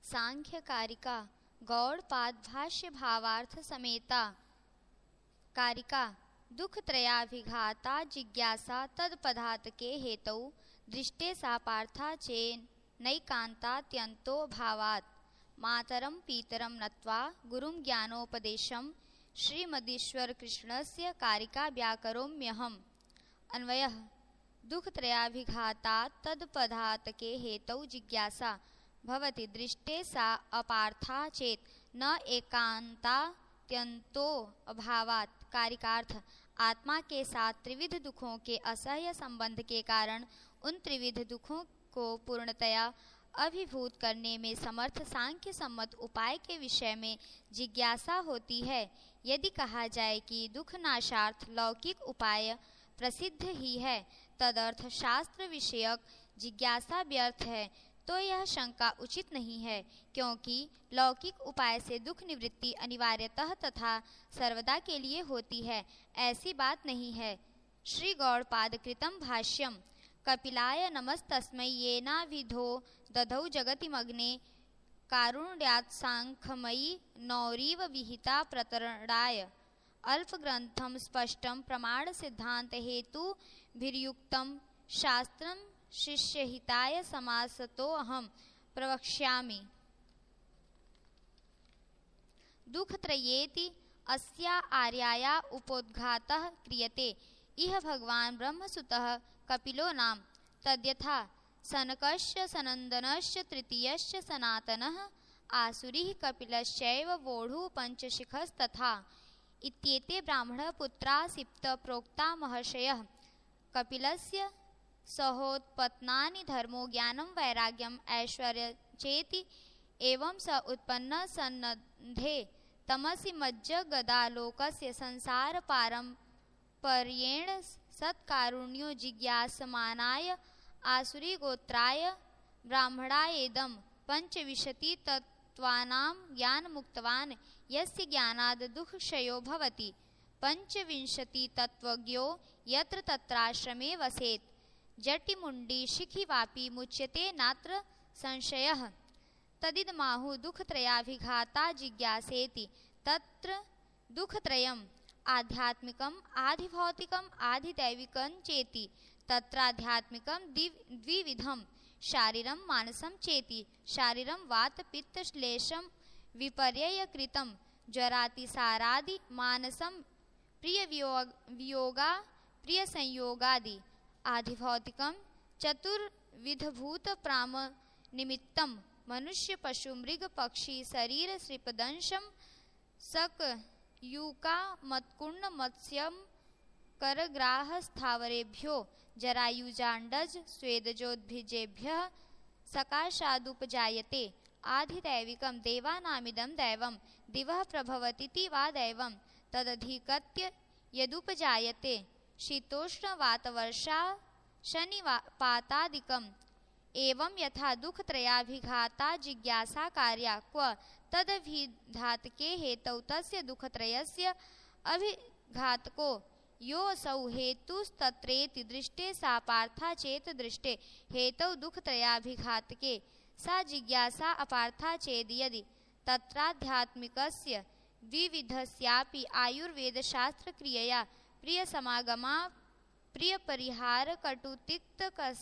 सांख्य कारिका गौड़पाद भाष्य भावार्थ समेता कारिका दुख त्रयाभिघाता जिज्ञासा तत्पदार्थ के हेतौ दृष्टे सा पार्था चेन नैकांतात्यंतो भावात् मातरं पीतरं नत्वा गुरुं ज्ञानोपदेशं श्रीमदीश्वर कृष्णस्य कारिका व्याकरोम्यहम्। अन्वयः दुःखत्रयाभिघातात् तत्पदार्थके हेतौ जिज्ञासा भवति दृष्टे सा अपार्था चेत न एकांतात्यंतो अभावात्। कारिकार्थ आत्मा के साथ त्रिविध दुखों के असह्य संबंध के कारण उन त्रिविध दुखों को पूर्णतया अभिभूत करने में समर्थ सांख्य सम्मत उपाय के विषय में जिज्ञासा होती है। यदि कहा जाए कि दुख नाशार्थ लौकिक उपाय प्रसिद्ध ही है, तदर्थ शास्त्र विषयक जिज्ञासा व्यर्थ है, तो यह शंका उचित नहीं है, क्योंकि लौकिक उपाय से दुख निवृत्ति अनिवार्यतः तथा सर्वदा के लिए होती है, ऐसी बात नहीं है। श्री गौड़पाद कृतं भाष्यम कपिलाय नमस्तस्मै येनाविधो दधौ जगतिमग्ने कारुण्यात् सांख्यमयी नौरीव विहिता प्रतरणाय अल्पग्रंथम स्पष्टम प्रमाण सिद्धांत हेतु भिर्युक्तम शास्त्रम शिष्यहिताय समासतो अहम प्रवक्ष्यामि। दुःखत्रयेति अस्या आर्याया उपोद्घातः क्रियते। इह भगवान ब्रह्मसुतः कपिलो नाम। तद्यथा सनकस्य सनंदनस्य तृतीयस्य सनातनः आसुरिः कपिलश्चैव वोढुः पंचशिखस्तथा इत्येते ब्राह्मण पुत्रा सिप्त प्रोक्ता महर्षयः। कपिलस्य सहोत्पन्नानि धर्मो ज्ञानं वैराग्यम ऐश्वर्य चेति एवं स उत्पन्न सन्नद्धे तमसि मज्ज गदालोकस्य संसार पारंपर्येण सत्कारुण्यो जिज्ञासमानाय आसुरी गोत्राय ब्राह्मणायेदं पंचविंशति तत्त्वानां ज्ञान मुक्तवान् यस्य ज्ञानाद् दुःखक्षयो भवति। पंचविंशति तत्त्वज्ञो यत्र तत्राश्रमे वसेत् जटिमुंडी शिखिवापि मुच्यते नात्र संशयः। तदिदमाहु दुःखत्रयाभिघाता जिज्ञासेति। तत्र दुःखत्रयम् आध्यात्मिकम् आधिभौतिकम् आधिदैविकं चेति। तत्राध्यात्मिकं द्विविधम् शारीरं मानसं चेति। शारीरं वात पित्त श्लेषं विपर्ययकृतं ज्वरातिसारादि, मानसं प्रिय वियोगा प्रिय संयोगादि। आधिभौतिकं चतुर्विधभूत प्राम निमित्तं मनुष्य पशु मृग पक्षी शरीर श्रीपदंशम सक यूका मत्कुण्ड मत्स्यम करग्राह स्थावरेभ्यो जरायुजांडज स्वेदजोद्भिजेभ्यः सकाशादुपजायते। आधिदैविकं देवानामिदं दैवं दिवः प्रभवतीति वा दैवं तदधिकत्य यदुपजायते शीतोष्ण वातवर्षा शनिपातादिकम्। एवं यथा दुःखत्रयाभिघाता जिज्ञासा कार्या क्व तदभिघातके हेतौ तस्य दुःखत्रयस्य अभिघातको योऽसौ हेतुस्तत्रेति दृष्टे सा पार्था चेत दृष्टे हेतौ दुःखत्रयाभिघातके सा जिज्ञासा अपार्था चेद यदि तत्राध्यात्मिकस्य द्विविधस्यापि आयुर्वेदशास्त्रक्रियया प्रियसमागमा प्रियपरिहार कटुतिक्त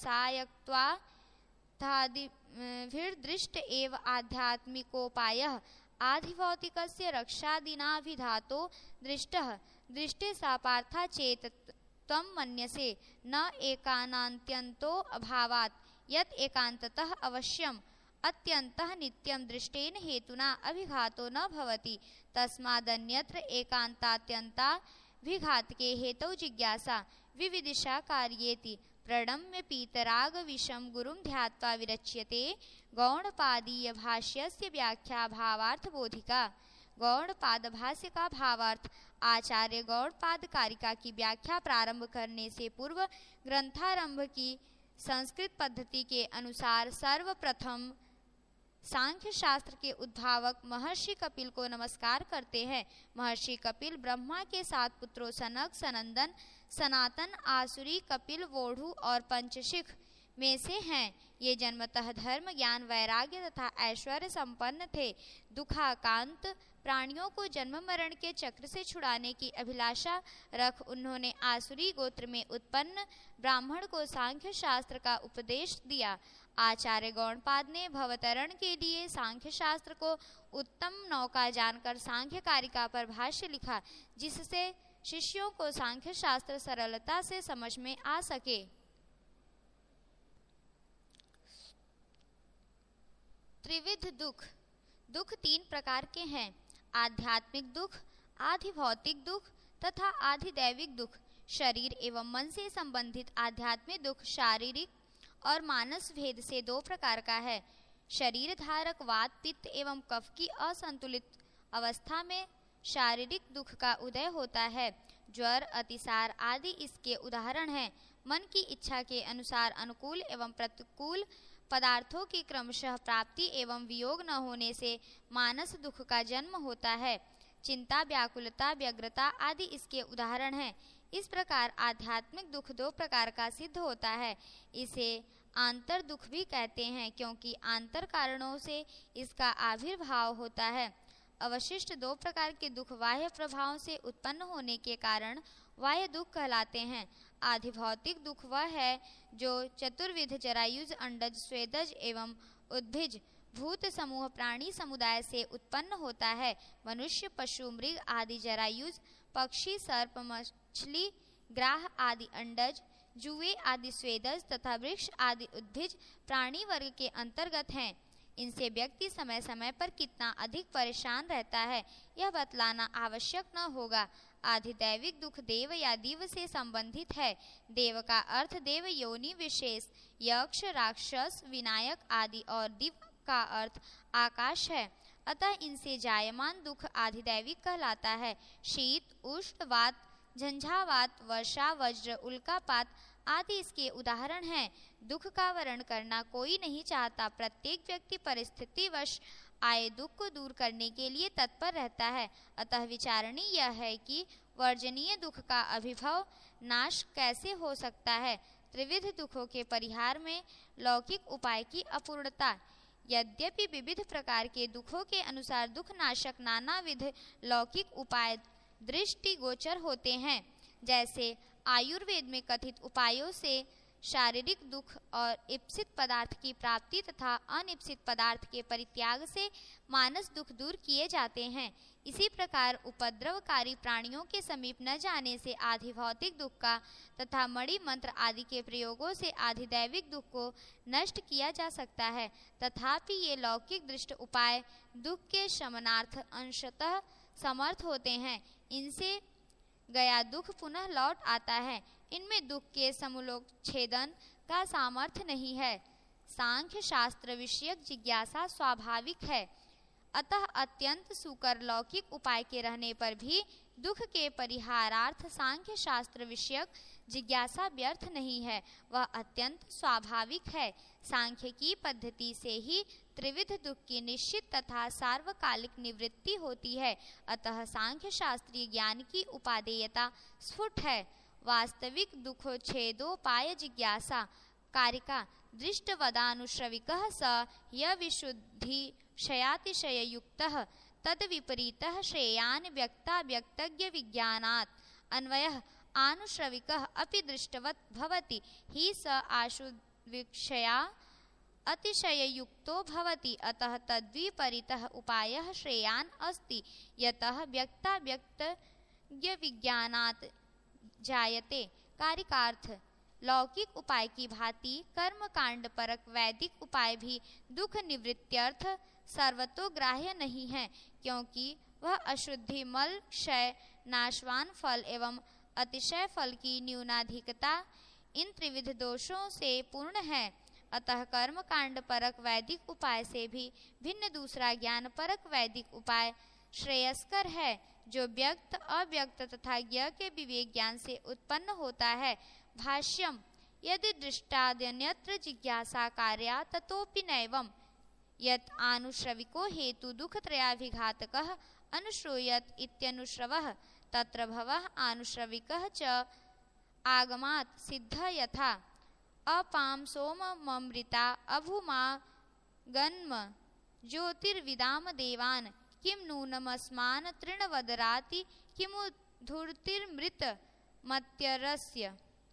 कषायत्वादिभिर्दृष्ट एव आध्यात्मिकोपायः। आधिभौतिकस्य रक्षादिनाभिधातो दृष्टः। दृष्टे सा पार्था चेत त्वं मन्यसे न एकानान्त्यन्तो अभावात् यत् एकान्ततः अवश्यम् अत्यन्तः नित्यं दृष्टेन हेतुना अभिघातो न भवति। तस्मादन्यत्र एकान्तात्यन्ताभिघातके हेतौ जिज्ञासा विविदिशा कार्येति। प्रणम्य पीतराग विषम गुरुं ध्यात्वा विरच्यते गौड़पादीय भाष्यस्य व्याख्या भावार्थ बोधिका। गौड़पाद भाष्य का भावार्थ आचार्य गौड़पाद कारिका की व्याख्या प्रारंभ करने से पूर्व ग्रंथारंभ की संस्कृत पद्धति के अनुसार सर्वप्रथम सांख्य शास्त्र के उद्भावक महर्षि कपिल को नमस्कार करते हैं। महर्षि कपिल ब्रह्मा के 7 पुत्रों सनक, सनंदन, सनातन, आसुरी, कपिल, वोढु और पंचशिख में से हैं। ये जन्मतः धर्म, ज्ञान, वैराग्य तथा ऐश्वर्य संपन्न थे। दुखाकांत प्राणियों को जन्म मरण के चक्र से छुड़ाने की अभिलाषा रख उन्होंने आसुरी गोत्र में उत्पन्न ब्राह्मण को सांख्य शास्त्र का उपदेश दिया। आचार्य गौड़पाद ने भवतरण के लिए सांख्य शास्त्र को उत्तम नौका जानकर सांख्य कारिका पर भाष्य लिखा, जिससे शिष्यों को सांख्य शास्त्र सरलता से समझ में आ सके। त्रिविध दुख। दुख तीन प्रकार के हैं: आध्यात्मिक दुख, आधि भौतिक दुख तथा आधिदैविक दुख। शरीर एवं मन से संबंधित आध्यात्मिक दुख शारीरिक और मानस भेद से दो प्रकार का है। शरीर धारक वात, पित्त एवं कफ की असंतुलित अवस्था में शारीरिक दुख का उदय होता है। ज्वर, अतिसार आदि इसके उदाहरण हैं। मन की इच्छा के अनुसार अनुकूल एवं प्रतिकूल पदार्थों की क्रमशः प्राप्ति एवं वियोग न होने से मानस दुख का जन्म होता है। चिंता, व्याकुलता, व्यग्रता आदि इसके उदाहरण हैं। इस प्रकार आध्यात्मिक दुख दो प्रकार का सिद्ध होता है। इसे आंतर दुख भी कहते हैं, क्योंकि आंतर कारणों से इसका आविर्भाव होता है। अवशिष्ट दो प्रकार के दुख बाह्य प्रभावों से उत्पन्न होने के कारण बाह्य दुख कहलाते हैं। आधिभौतिक दुख वह है जो चतुर्विध जरायुज, अंडज, स्वेदज एवं उद्भिज भूत समूह प्राणी समुदाय से उत्पन्न होता है। मनुष्य, पशु, मृग आदि जरायुज, पक्षी, सर्प, मछली, ग्राह आदि अंडज, जुए आदि स्वेदज तथा वृक्ष आदि उद्भिज प्राणी वर्ग के अंतर्गत हैं। इनसे व्यक्ति समय समय पर कितना अधिक परेशान रहता है, यह बतलाना आवश्यक न होगा। आधिदैविक दुख देव या दिव से संबंधित है। देव का अर्थ देव योनि विशेष, यक्ष, राक्षस, विनायक आदि, और दिव का अर्थ आकाश है। अतः इनसे जायमान दुख आधिदैविक कहलाता है। शीत, उष्ण, वात, झंझावात, वर्षा, वज्र, उल्कापात आदि इसके उदाहरण हैं। दुख का वर्ण करना कोई नहीं चाहता। प्रत्येक व्यक्ति परिस्थितिवश आए दुख को दूर करने के लिए तत्पर रहता है। अतः विचारणीय यह है कि वर्जनीय दुख का अभिभव नाश कैसे हो सकता है। त्रिविध दुखों के परिहार में लौकिक उपाय की अपूर्णता। यद्यपि विविध प्रकार के दुखों के अनुसार दुख नाशक नानाविध लौकिक उपाय दृष्टिगोचर होते हैं, जैसे आयुर्वेद में कथित उपायों से शारीरिक दुख और इप्सित पदार्थ की प्राप्ति तथा अनिप्सित पदार्थ के परित्याग से मानस दुख दूर किए जाते हैं। इसी प्रकार उपद्रवकारी प्राणियों के समीप न जाने से आधिभौतिक दुख का तथा मणि मंत्र आदि के प्रयोगों से आधिदैविक दुख को नष्ट किया जा सकता है। तथापि ये लौकिक दृष्ट उपाय दुख के शमनार्थ अंशतः समर्थ होते हैं। इनसे गया दुख पुनः लौट आता है। इनमें दुख के समूलोच्छेदन का सामर्थ्य नहीं है। सांख्य शास्त्र विषयक जिज्ञासा स्वाभाविक है। अतः अत्यंत सुकर लौकिक उपाय के रहने पर भी दुख के परिहारार्थ सांख्य शास्त्र विषयक जिज्ञासा व्यर्थ नहीं है, वह अत्यंत स्वाभाविक है। सांख्य की पद्धति से ही त्रिविध दुख की निश्चित तथा सार्वकालिक निवृत्ति होती है। अतः सांख्य शास्त्रीय ज्ञान की उपादेयता स्फुट है। वास्तविक दुखोच्छेदोपाय जिज्ञासा कारिका दृष्टवदानुश्रविकः स य विशुद्धिशयातिशययुक्तः तद विपरीतः श्रेयान् व्यक्ताव्यक्तज्ञ विज्ञानात् अन्वयः आनुश्रविकः अपि दृष्टवत् भवति हि स आशुविक्षया अतिशययुक्तो भवति। अतः तद्विपरीतः उपायः श्रेयान् अस्ति, यतः व्यक्ताव्यक्तज्ञ विज्ञानात् जायते। कारिकार्थ लौकिक उपाय की भांति कर्म कांड परक वैदिक उपाय भी दुख निवृत्त्यर्थ सर्वतोग्राह्य नहीं है, क्योंकि वह अशुद्धि, मल, क्षय, नाशवान फल एवं अतिशय फल की न्यूनाधिकता इन त्रिविध दोषों से पूर्ण है। अतः कर्म कांड परक वैदिक उपाय से भी भिन्न दूसरा ज्ञान परक वैदिक उपाय श्रेयस्कर है, जो व्यक्त, अव्यक्त तथा ज्ञ के विवेक ज्ञान से उत्पन्न होता है। भाष्यम यदि दृष्टाद्यन्यत्र जिज्ञासा कार्या ततोपि नैवं यत् आनुश्रविको हेतु दुःखत्रयाभिघातकः अनुश्रूयत इत्यनुश्रवः तत्र भवः आनुश्रविकः च आगमात् सिद्धः यथा। अपाम सोममृता अभुमा गन्म ज्योतिर्विदाम देवान् किं नूनमस्मान् तृणवदराति किमु धूर्तिर्मृत मत्यरस्य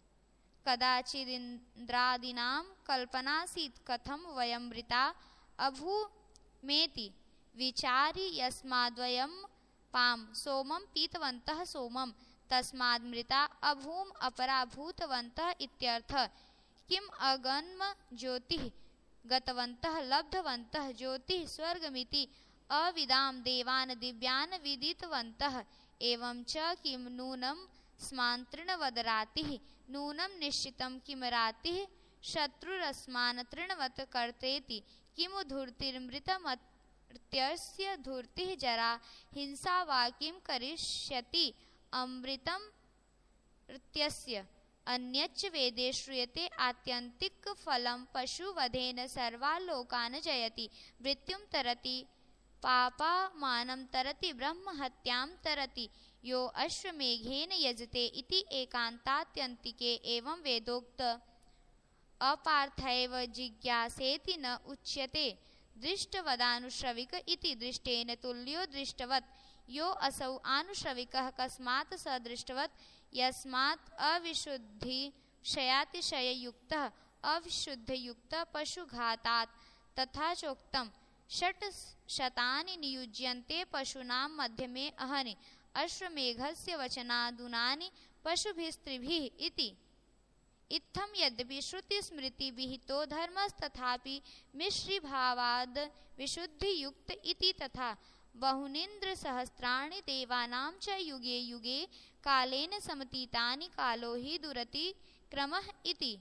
कदाचिदिन्द्रादीनां कल्पनासीत् कथं वयं मृता अभूमेति विचारि यस्माद्वयं पाम सोमं पीतवन्तः सोमं तस्माद् मृता अभूम अपराभूतवन्तः इत्यर्थः। किम अगन्म ज्योतिः गतवन्तः लब्धवन्तः ज्योतिः स्वर्गमिति अविदां देवान् दिव्यान् विदितवन्तः। एवं च किम नूनं स्मान् तृणवदरातिः नूनं निश्चितं किम रातिः शत्रुरस्मान् तृणवत् कर्तेति किमु धूर्तिर्मृतमर्त्यस्य धूर्तिः जरा हिंसा वा किं करिष्यति अमृतं ऋत्यस्य। अन्यच्च वेदे श्रूयते आत्यन्तिक फलं पशुवधेन सर्वालोकान् जयति मृत्युं तरति पापामानं तरति ब्रह्महत्यां तरति यो अश्वमेघेन यजते इति एकान्तात्यन्तिके एवं वेदोक्त अपार्थैव जिज्ञासेति न उच्यते दृष्टवदानुश्रविक इति दृष्टेन तुल्यो दृष्टवत् यो असौ आनुश्रविकः कस्मात् स दृष्टवत् यस्मात् अविशुद्धि क्षयातिशययुक्तः अविशुद्धयुक्तः पशुघातात् तथा चोक्तम् षट् शतानि नियुज्यन्ते पशूनां मध्यमे अहनि अश्वमेघस्य वचनादूनानि पशुभिस्त्रिभिः इति। इत्थं यद्यपि श्रुतिस्मृति विहितो धर्मस्तथापि मिश्रीभावाद् विशुद्धियुक्त इति तथा बहुनीन्द्र सहस्राणि देवानां च युगे युगे कालेन समतीतानि कालो हि दुरति क्रमः इति।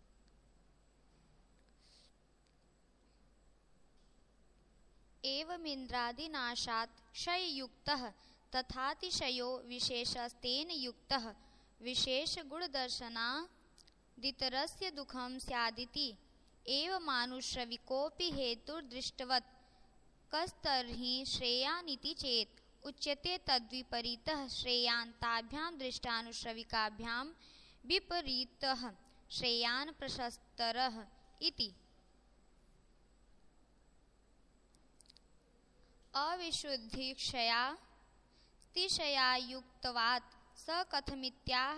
एवमिन्द्रादिनाशात् क्षययुक्तः तथातिशयो विशेषस्तेन युक्तः विशेषगुणदर्शनादितरस्य दुःखं स्यादिति एवमानुश्रविकोऽपि हेतुर्दृष्टवत् कस्तर्हि श्रेयानिति चेत् उच्यते तद्विपरीतः श्रेयान् ताभ्यां दृष्टानुश्रविकाभ्यां विपरीतः श्रेयान् प्रशस्तरः इति। अविशुद्धिक्षयातिशयायुक्तवात् स कथमित्याह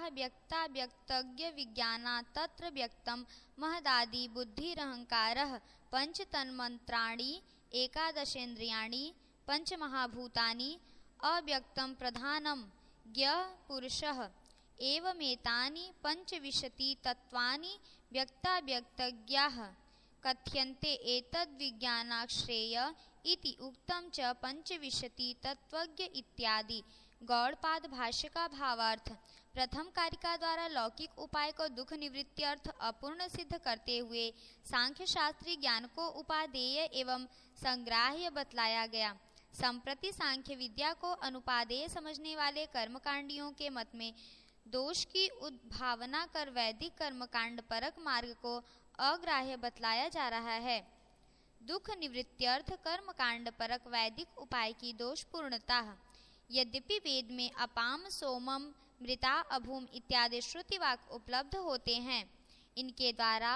व्यक्ताव्यक्तज्ञविज्ञानात् तत्र व्यक्तं महदादि बुद्धिरहंकारः पंचतन्मात्राणि एकादशेन्द्रियाणि पंचमहाभूतानि अव्यक्तं प्रधानं ज्ञपुरुषः एवमेतानि पंचविंशतितत्त्वानि व्यक्ताव्यक्तज्ञाः कथ्यन्ते एतद्विज्ञानाश्रेय इति उक्तं च पंचविंशतितत्त्वज्ञ इत्यादि। गौड़पाद भाष्य का भावार्थ। प्रथम कारिका द्वारा लौकिक उपाय को दुख निवृत्ति अर्थ अपूर्ण सिद्ध करते हुए सांख्य शास्त्री ज्ञान को उपादेय एवं संग्राह्य बतलाया गया। संप्रति सांख्य विद्या को अनुपादेय समझने वाले कर्मकांडियों के मत में दोष की उद्भावना कर वैदिक कर्मकांड परक मार्ग को अग्राह्य बतलाया जा रहा है। दुख निवृत्त्यर्थ कर्मकांड परक वैदिक उपाय की दोष पूर्णता। यद्यपि वेद में अपाम सोमम मृता अभूम इत्यादि श्रुतिवाक उपलब्ध होते हैं, इनके द्वारा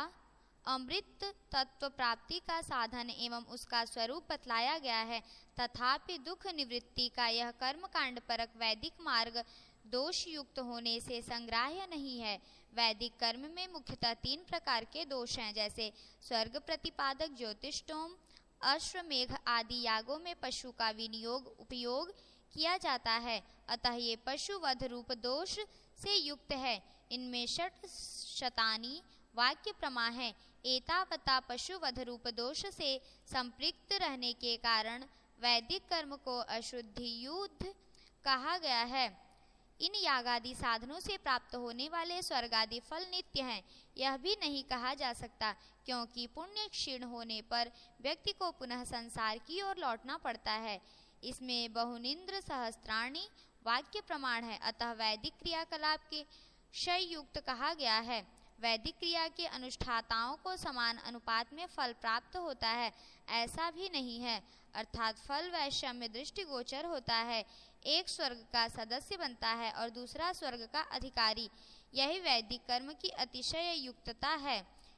अमृत तत्व प्राप्ति का साधन एवं उसका स्वरूप बतलाया गया है, तथापि दुख निवृत्ति का यह कर्मकांड परक वैदिक मार्ग दोष युक्त होने से संग्राह्य नहीं है। वैदिक कर्म में मुख्यतः 3 प्रकार के दोष हैं, जैसे स्वर्ग प्रतिपादक ज्योतिषोम, अश्वमेघ आदि यागों में पशु का विनियोग उपयोग किया जाता है, अतः ये पशु वध रूप दोष से युक्त है। इनमें षट् शतानि वाक्य प्रमा है। एतावता पशु वध रूप दोष से संपृक्त रहने के कारण वैदिक कर्म को अशुद्धि युद्ध कहा गया है। इन यागादि साधनों से प्राप्त होने वाले स्वर्गादि फल नित्य हैं, यह भी नहीं कहा जा सकता, क्योंकि पुण्य क्षीण होने पर व्यक्ति को पुनः संसार की ओर लौटना पड़ता है। इसमें बहुनिंद्र सहस्त्राणी वाक्य प्रमाण है, अतः वैदिक क्रियाकलाप के क्षय युक्त कहा गया है। वैदिक क्रिया के अनुष्ठाताओं को समान अनुपात में फल प्राप्त होता है, ऐसा भी नहीं है, अर्थात फल वैषम्य दृष्टिगोचर होता है। एक स्वर्ग का सदस्य बनता है और दूसरा स्वर्ग का अधिकारी, यही वैदिक कर्म की अतिशय युक्तता है।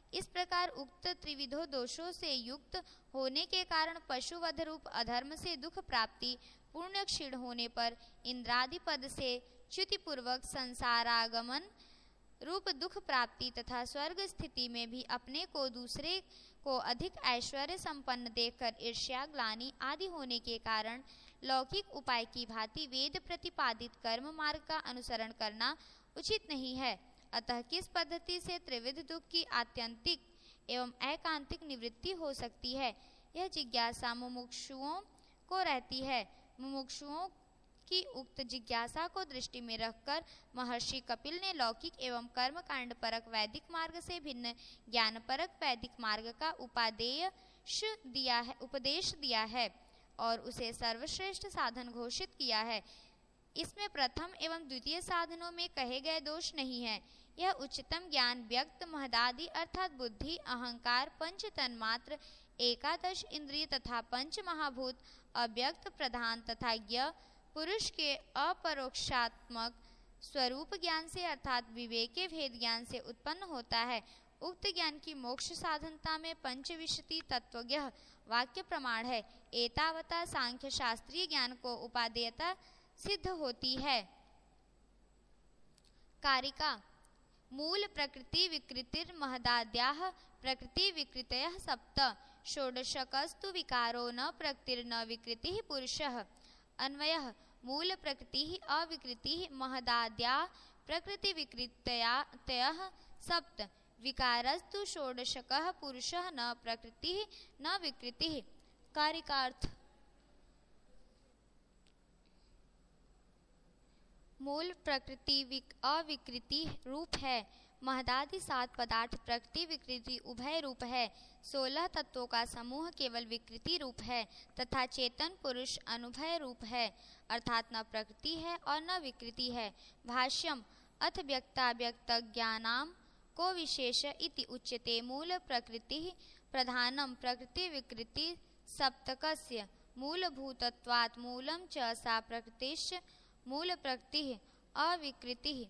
इस प्रकार उक्त त्रिविधो दोषों से युक्त होने के कारण पशुवध रूप अधर्म से दुख प्राप्ति, पुण्य क्षीण होने पर इंद्रादि पद से च्युतिपूर्वक संसारागमन रूप दुख प्राप्ति तथा स्वर्ग स्थिति में भी अपने को दूसरे को अधिक ऐश्वर्य संपन्न देखकर ईर्ष्या, ग्लानि आदि होने के कारण लौकिक उपाय की भांति वेद प्रतिपादित कर्म मार्ग का अनुसरण करना उचित नहीं है। अतः किस पद्धति से त्रिविध दुख की आत्यंतिक एवं एकांतिक निवृत्ति हो सकती है, यह जिज्ञासा मुमुक्षुओं को रहती है। मुमुक्षुओं की उक्त जिज्ञासा को दृष्टि में रखकर महर्षि कपिल ने लौकिक एवं कर्म कांड परक वैदिक मार्ग से भिन्न ज्ञान परक वैदिक मार्ग का उपदेश दिया है और उसे सर्वश्रेष्ठ साधन घोषित किया है। इसमें प्रथम एवं द्वितीय साधनों में कहे गए दोष नहीं है। यह उच्चतम ज्ञान व्यक्त महदादि अर्थात बुद्धि, अहंकार, पंच तन्मात्र, एकादश इंद्रिय तथा पंच महाभूत, अव्यक्त प्रधान तथा ज्ञ पुरुष के अपरोक्षात्मक स्वरूप ज्ञान से अर्थात विवेक के भेद ज्ञान से उत्पन्न होता है। उक्त ज्ञान की मोक्ष साधनता में पंचविंशति तत्वज्ञ वाक्य प्रमाण है। एतावता सांख्य शास्त्रीय ज्ञान को उपादेयता सिद्ध होती है। कारिका मूल प्रकृति विकृतिर महदाद्याः प्रकृति विकृतयः सप्त षोडशकस्तु विकारो न प्रकृतिर्न विकृतिः पुरुषः। अन्वयः मूल प्रकृतिः अविकृतिः महदाद्याः प्रकृति विकृतयः सप्त विकारस्तु षोडशकः पुरुषः न प्रकृतिः न विकृतिः। कारिकार्थ मूल प्रकृति अविकृति रूप है। महदादि 7 पदार्थ प्रकृति विकृति उभय रूप है। 16 तत्वों का समूह केवल विकृति रूप है तथा चेतन पुरुष अनुभय रूप है, अर्थात न प्रकृति है और न विकृति है। भाष्यम अथ व्यक्ताव्यक्त ज्ञानाम को विशेष इति उच्यते। मूल प्रकृति प्रधानम प्रकृति विकृति सप्तकस्य मूलभूतत्वात् मूलम च सा प्रकृतिश्च मूल प्रकृति अविकृति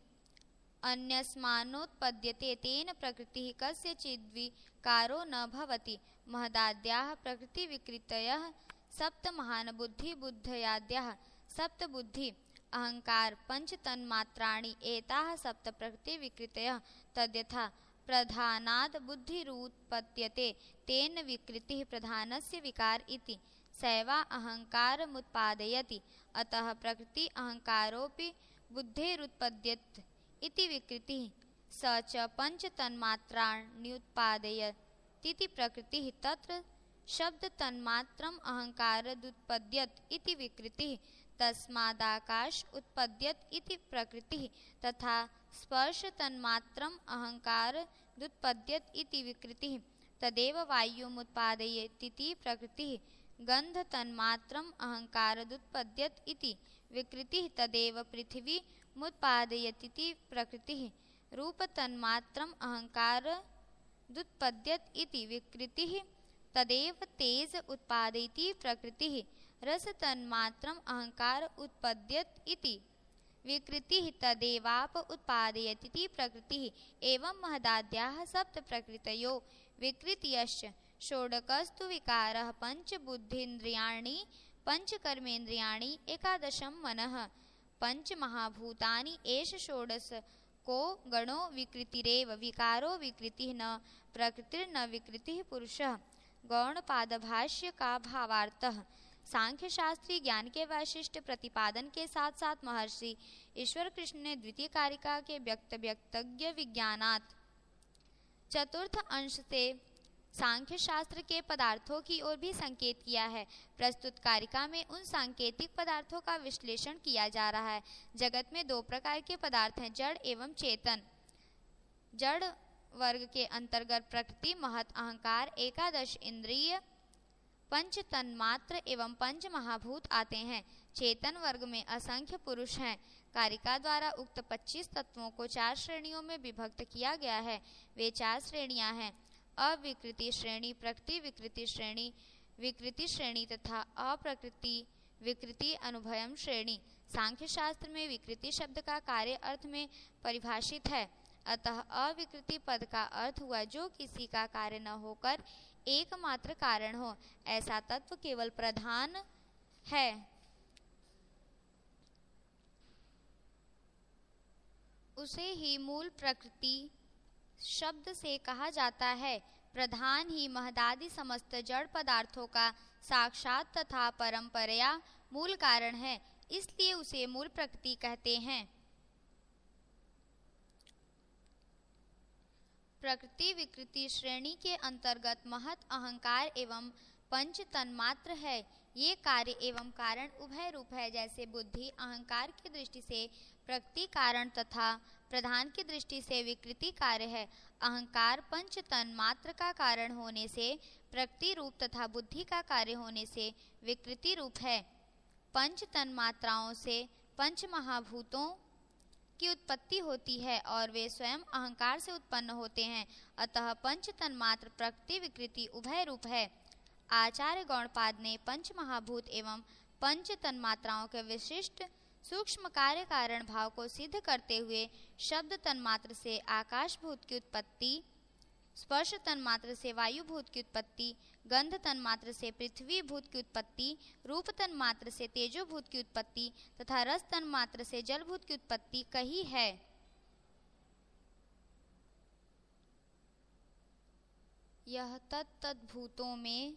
अन्यस्मानोत्पद्यते तेन प्रकृति कस्यचिद् विकारो न भवति। महदाद्याः प्रकृति विकृतयः सप्त महान बुद्धि बुद्धयाद्याः सप्त बुद्धि अहंकार पंच तन्मात्राणि एताः सप्त प्रकृति विकृतयः तद्यथा प्रधानाद् बुद्धिरुत्पद्यते तेन विकृतिः प्रधानस्य विकार इति सैवा अहंकारमुत्पादयति। अतः प्रकृति अहंकारोऽपि बुद्धेरुत्पद्यत इति विकृतिः स च पंच तन्मात्राण्युत्पादयतीति प्रकृतिः तत्र शब्द तन्मात्रम् अहंकारादुत्पद्यत इति विकृतिः तस्मादाकाश उत्पद्यत इति प्रकृतिः तथा स्पर्श तन्मात्रम् अहंकारादुत्पद्यत इति विकृतिः तदेव वायुमुत्पादयतीति प्रकृतिः गंध तन्मात्रम् अहंकारादुत्पद्यत इति विकृतिः तदेव पृथिवी मुत्पादयतीति प्रकृतिः रूप तन्मात्रम् अहंकारादुत्पद्यत इति विकृतिः तदेव तेज उत्पादयति प्रकृतिः रस तन्मात्रम् अहंकार उत्पद्यत इति विकृतिः तदेवाप उत्पादयतीति प्रकृतिः। एवं महदाद्याः सप्त प्रकृतयो विकृतयश्च षोडकस्तु विकारः पंच बुद्धीन्द्रियाणि पंच कर्मेन्द्रियाणि एकादशं मनः पंच महाभूतानि एष षोडश को गणो विकृतिरेव विकारो विकृतिः न प्रकृतिर्न विकृतिः पुरुषः। गौणपाद भाष्य का भावार्थः सांख्य शास्त्रीय ज्ञान के वैशिष्ट प्रतिपादन के साथ साथ महर्षि ईश्वर कृष्ण ने द्वितीय कारिका के व्यक्तज्ञ विज्ञानात् चतुर्थ अंश से सांख्य शास्त्र के पदार्थों की ओर भी संकेत किया है। प्रस्तुत कारिका में उन सांकेतिक पदार्थों का विश्लेषण किया जा रहा है। जगत में 2 प्रकार के पदार्थ हैं, जड़ एवं चेतन। जड़ वर्ग के अंतर्गत प्रकृति, महत, अहंकार, एकादश इंद्रिय, पंच तन्मात्र एवं पंच महाभूत आते हैं। चेतन वर्ग में असंख्य पुरुष हैं। कारिका द्वारा उक्त 25 तत्वों को 4 श्रेणियों में विभक्त किया गया है। वे 4 श्रेणियां हैं: अविकृति श्रेणी, प्रकृति विकृति श्रेणी, विकृति श्रेणी तथा अप्रकृति विकृति अनुभयम श्रेणी। सांख्य शास्त्र में विकृति शब्द का कार्य अर्थ में परिभाषित है। अतः अविकृति पद का अर्थ हुआ जो किसी का कार्य न होकर एकमात्र कारण हो। ऐसा तत्व केवल प्रधान है। उसे ही मूल प्रकृति शब्द से कहा जाता है। प्रधान ही महदादि समस्त जड़ पदार्थों का साक्षात तथा परंपरया मूल कारण है, इसलिए उसे मूल प्रकृति कहते हैं। प्रकृति विकृति श्रेणी के अंतर्गत महत अहंकार एवं पंच तन्मात्र है। ये कार्य एवं कारण उभय रूप है। जैसे बुद्धि अहंकार की दृष्टि से प्रकृति कारण तथा प्रधान की दृष्टि से विकृति कार्य है। अहंकार पंच तन्मात्र का कारण होने से प्रकृति रूप तथा बुद्धि का कार्य होने से विकृति रूप है। पंच तन्मात्राओं से पंच महाभूतों की उत्पत्ति होती है और वे स्वयं अहंकार से उत्पन्न होते हैं। अतः पंच तन्मात्र प्रकृति विकृति उभय रूप है। आचार्य गौड़पाद ने पंच महाभूत एवं पंच तन्मात्राओं के विशिष्ट सूक्ष्म कार्य कारण भाव को सिद्ध करते हुए शब्द तन्मात्र से आकाश भूत की उत्पत्ति, स्पर्श तन्मात्र से वायु भूत की उत्पत्ति, गंध तन्मात्र से पृथ्वी भूत की उत्पत्ति, रूप तन्मात्र से तेजो भूत की उत्पत्ति तथा रस तन्मात्र से जल भूत की उत्पत्ति कही है। यह तत्तद्भूतों में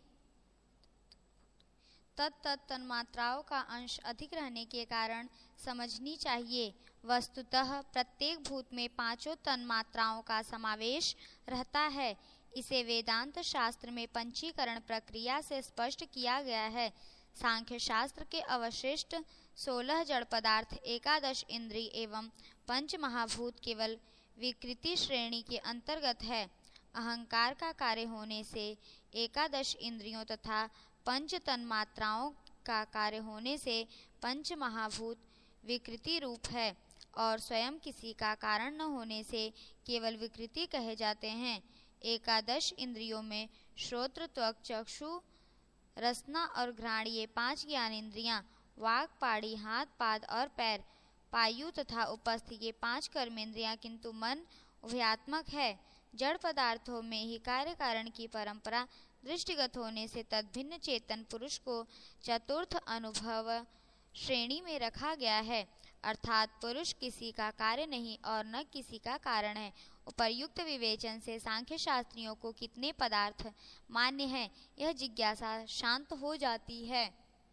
तन्मात्राओं का अंश अधिक रहने के कारण समझनी चाहिए। वस्तुतः प्रत्येक भूत में पांचों तन्मात्राओं का समावेश रहता है। इसे वेदांत शास्त्र में पंचीकरण प्रक्रिया से स्पष्ट किया गया है। सांख्य शास्त्र के अवशिष्ट 16 जड़ पदार्थ, 11 इंद्रिय एवं पंच महाभूत केवल विकृति श्रेणी के अंतर्गत है। अहंकार का कार्य होने से 11 इंद्रियों तथा पंच तन्मात्राओं का कार्य होने से पंच महाभूत विकृति रूप है और स्वयं किसी का कारण न होने से केवल विकृति कहे जाते हैं। 11 इंद्रियों में श्रोत्र, त्वक, चक्षु, रसना और घ्राण ये 5 ज्ञानेंद्रियां, वाक, पाड़ी, हाथ, पाद और पैर, पायु तथा उपस्थ ये 5 कर्मेंद्रियां, किंतु मन उभयात्मक है। जड़ पदार्थों में ही कार्य कारण की परंपरा दृष्टिगत होने से तद्भिन्न चेतन पुरुष को चतुर्थ अनुभव श्रेणी में रखा गया है, अर्थात पुरुष किसी का कार्य नहीं और न किसी का कारण है। उपर्युक्त विवेचन से सांख्य शास्त्रियों को कितने पदार्थ मान्य हैं, यह जिज्ञासा शांत हो जाती है।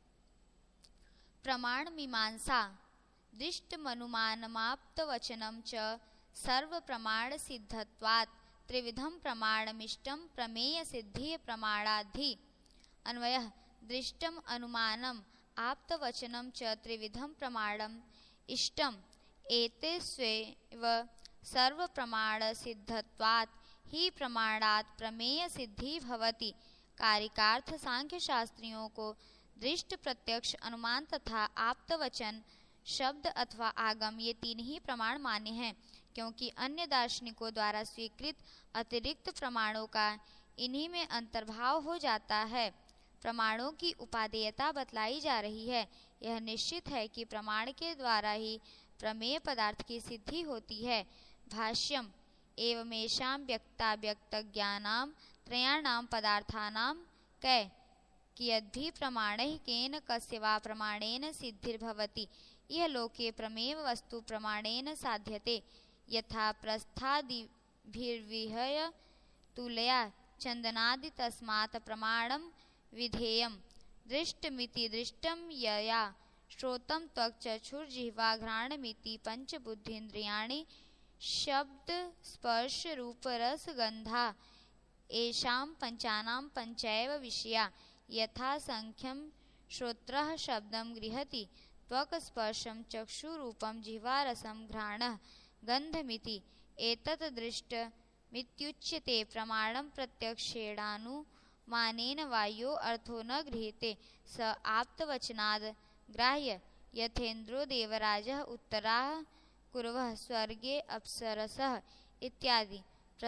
प्रमाण मीमांसा दृष्टमनुमानमाप्त वचनम च सर्व प्रमाण सिद्धत्वात् त्रिविधम प्रमाणमिष्टम प्रमेय सिद्धि प्रमाणाधि। अन्वयः दृष्टम अनुमानम आप्त वचनम च त्रिविधम प्रमाणम इष्टम एते स्वेव सर्व प्रमाण सिद्धत्वात् ही प्रमाणात् प्रमेय सिद्धि भवति। कारिकार्थ सांख्य शास्त्रियों को दृष्ट, प्रत्यक्ष, अनुमान तथा आप्त वचन, शब्द अथवा आगम ये 3 ही प्रमाण मान्य हैं, क्योंकि अन्य दार्शनिकों द्वारा स्वीकृत अतिरिक्त प्रमाणों का इन्हीं में अंतर्भाव हो जाता है। प्रमाणों की उपादेयता बतलाई जा रही है। यह निश्चित है कि प्रमाण के द्वारा ही प्रमेय पदार्थ की सिद्धि होती है। भाष्यम एवमेषां व्यक्ताव्यक्तज्ञानां त्रयाणां पदार्थानां कै कियद्भि प्रमाणैः केन कस्य वा प्रमाणेन सिद्धिर्भवति। यह लोके प्रमेय वस्तु प्रमाणेन साध्यते। यथा प्रस्थादिभिर्विहय तुलया चंदनादि तस्मात् प्रमाणं विधेयम्। दृष्टमिति दृष्टं यया श्रोतं त्वक् चक्षुर्जिह्वा घ्राणमिति पंचबुद्धीन्द्रियाणि शब्द स्पर्श रूप रस गंधा एषां पंचानां पंचैव विषया। यथा संख्यं श्रोत्रः शब्दं गृह्णाति त्वक् स्पर्शं चक्षुरूपं जिह्वा रसं घ्राणः गंधमिति। एतत् दृष्टमित्युच्यते। प्रमाणं प्रत्यक्षेणानुमानेन वायो अर्थो न गृह्यते स आप्तवचनाद् ग्राह्य। यथेन्द्रो देवराजः उत्तराः कुरवः स्वर्गे अप्सरसः इत्यादि।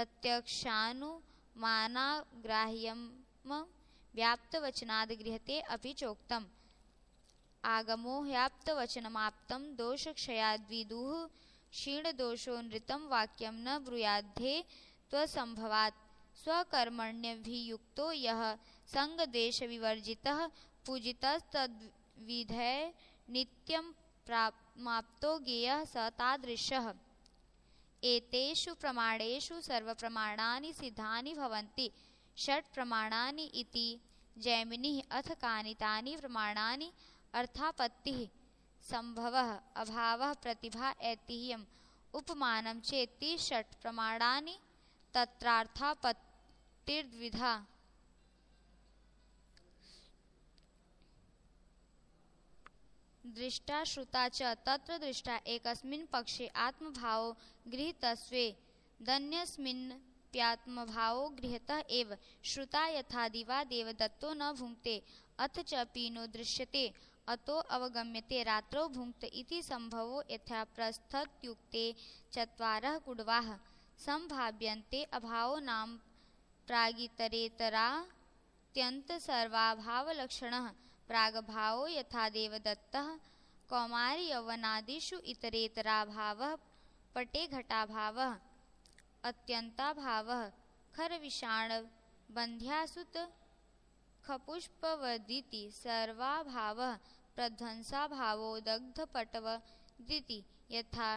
प्रत्यक्षानुमानाग्राह्यं व्याप्तवचनाद् गृह्यते अपि चोक्तम्। आगमो ह्याप्तवचनमाप्तं दोषक्षयाद् विदुः क्षीणदोषो नृतं वाक्यं न ब्रूयाद्धे त्वसंभवात् स्वकर्मण्यभियुक्तो यः संगद्वेषविवर्जितः पूजितस्तद्विधये नित्यं प्राप्तो ज्ञेयः स तादृशः। एतेषु प्रमाणेषु सर्वप्रमाणानि सिद्धानि भवन्ति। षट् प्रमाणानि इति जैमिनिः। अथ कानि तानि प्रमाणानि? अर्थापत्तिः, संभवः, अभावः, प्रतिभा, ऐतिह्यम्, उपमानं चेति षट् प्रमाणानि। तत्रार्थापत्तिर्द्विधा। दृष्टा श्रुता च। तत्र दृष्टा एकस्मिन् पक्षे आत्मभावो गृहीतस्वेदन्यस्मिन्नप्यात्मभावो गृहीतः एव। श्रुता यथा दिवा देवदत्तो न भुङ्क्ते अथ च पीनो दृश्यते अतो अवगम्यते रात्रौ भुङ्क्त इति संभवो यथा प्रस्थतयुक्ते चत्वारः कुडवाः संभाव्यन्ते अभावो नाम प्रागितरेतरात्यन्तसर्वाभावलक्षणः। प्रागभावो यथा देवदत्तः कौमारी यौवनादिषु इतरेतराभावः पटे घटाभावः अत्यन्ताभावः खरविषाणबन्ध्यासुत खपुष्पवदिति सर्वाभावः प्रध्वंसाभावो दग्धपटवदिति यथा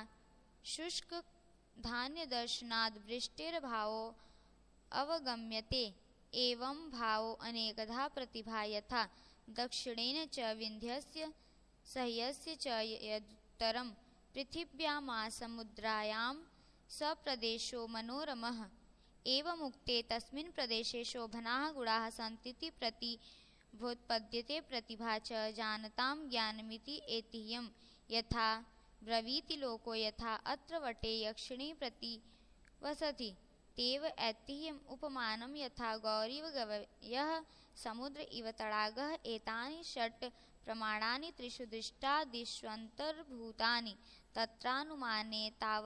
शुष्कधान्यदर्शनाद् वृष्टिर्भावो अवगम्यते। एवं भावो अनेकधा प्रतिभा यथा दक्षिणेन च विन्ध्यस्य सह्यस्य च यदुत्तरं पृथिव्यामासमुद्रायां सप्रदेशो मनोरमः। एवमुक्ते तस्मिन् प्रदेशे शोभनाः गुणाः सन्तीति प्रतिभोत्पद्यते। प्रतिभा च जानतां ज्ञानमिति ऐतिह्यं। यथा ब्रवीति लोको यथा अत्र वटे यक्षिणी प्रतिवसति तेव ऐतिह्यम्। उपमानं यथा गौरीव गवयः समुद्र इव तडागः। एतानि षट् प्रमाणानि त्रिषु दृष्टादिष्वन्तर्भूतानि। तत्रानुमाने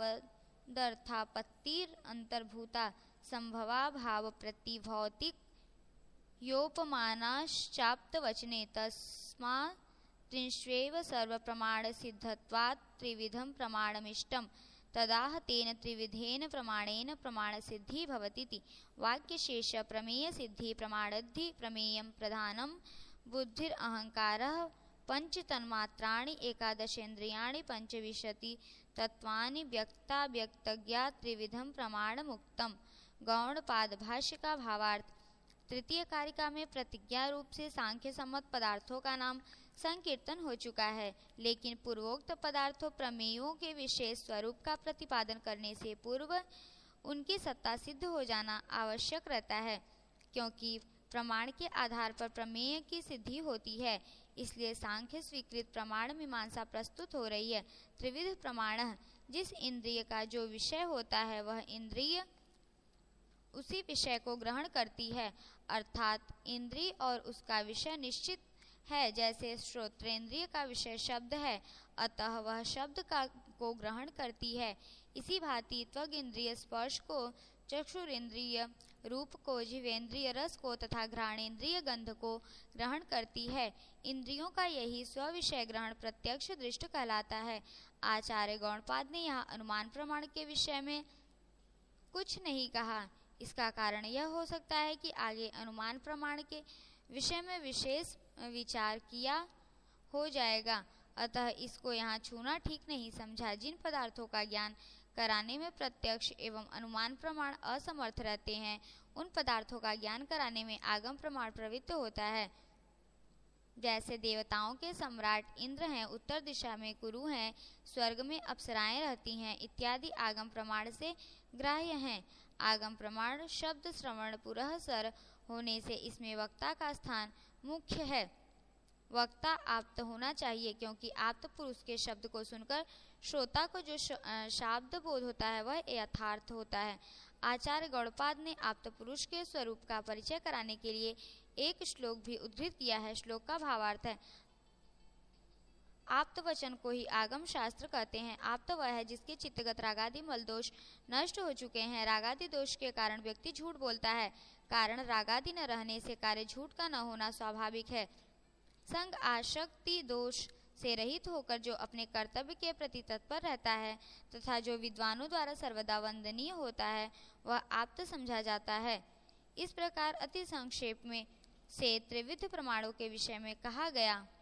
तावदर्थापत्तिरन्तर्भूता। संभवाभावप्रतिभौतिकयोपमानाश्चाप्तवचने तस्मात् त्रिष्वेव सर्वप्रमाणसिद्धत्वात् त्रिविधं प्रमाणमिष्टं। तदाह तेन त्रिविधेन प्रमाणेन प्रमाणसिद्धिः भवतीति। वाक्यशेष प्रमेयसिद्धि प्रमाणद्धि प्रमेयं प्रधानं बुद्धिरहंकारः पंचतन्मात्राणि एकादशेन्द्रियाणि पंचविंशति तत्वानि व्यक्ताव्यक्तज्ञा त्रिविधं प्रमाणमुक्तम्। गौणपाद भाष्य का भावार्थ। तृतीय कारिका में प्रतिज्ञा रूप से सांख्य सम्मत पदार्थों का नाम संकीर्तन हो चुका है, लेकिन पूर्वोक्त पदार्थों प्रमेयों के विशेष स्वरूप का प्रतिपादन करने से पूर्व उनकी सत्ता सिद्ध हो जाना आवश्यक रहता है, क्योंकि प्रमाण के आधार पर प्रमेय की सिद्धि होती है। इसलिए सांख्य स्वीकृत प्रमाण मीमांसा प्रस्तुत हो रही है। त्रिविध प्रमाण, जिस इंद्रिय का जो विषय होता है वह इंद्रिय उसी विषय को ग्रहण करती है, अर्थात इंद्रिय और उसका विषय निश्चित है। जैसे श्रोत्रेंद्रिय का विषय शब्द है, अतः वह शब्द को ग्रहण करती है। इसी भांति त्वग इंद्रिय स्पर्श को, चक्षुरेंद्रिय रूप को, जिह्वेंद्रिय रस को तथा घ्राणेन्द्रिय गंध को ग्रहण करती है। इंद्रियों का यही स्विषय ग्रहण प्रत्यक्ष दृष्ट कहलाता है। आचार्य गौणपाद ने यहाँ अनुमान प्रमाण के विषय में कुछ नहीं कहा। इसका कारण यह हो सकता है कि आगे अनुमान प्रमाण के विषय में विशेष विचार किया हो जाएगा, अतः इसको यहाँ छूना ठीक नहीं समझा। जिन पदार्थों का ज्ञान कराने में प्रत्यक्ष एवं अनुमान प्रमाण असमर्थ रहते हैं, उन पदार्थों का ज्ञान कराने में आगम प्रमाण प्रवृत्त होता है। जैसे देवताओं के सम्राट इंद्र हैं, उत्तर दिशा में कुरु हैं, स्वर्ग में अप्सराएं रहती हैं इत्यादि आगम प्रमाण से ग्राह्य हैं। आगम प्रमाण शब्द श्रवण पुरः सर होने से इसमें वक्ता का स्थान मुख्य है। वक्ता आप्त होना चाहिए, क्योंकि आप्त पुरुष के शब्द को सुनकर श्रोता को जो शाब्द बोध होता है वह यथार्थ होता है। आचार्य गौड़पाद ने आप्त पुरुष के स्वरूप का परिचय कराने के लिए एक श्लोक भी उद्धृत किया है। श्लोक का भावार्थ है, आप्त वचन को ही आगम शास्त्र कहते हैं। आप्त वह है जिसके चित्तगत रागादि मल दोष नष्ट हो चुके हैं। रागादि दोष के कारण व्यक्ति झूठ बोलता है। कारण रागादि न रहने से कार्य झूठ का न होना स्वाभाविक है। संग आशक्ति दोष से रहित होकर जो अपने कर्तव्य के प्रति तत्पर रहता है तथा जो विद्वानों द्वारा सर्वदा वंदनीय होता है, वह आप्त समझा जाता है। इस प्रकार अति संक्षेप में से त्रिविध प्रमाणों के विषय में कहा गया।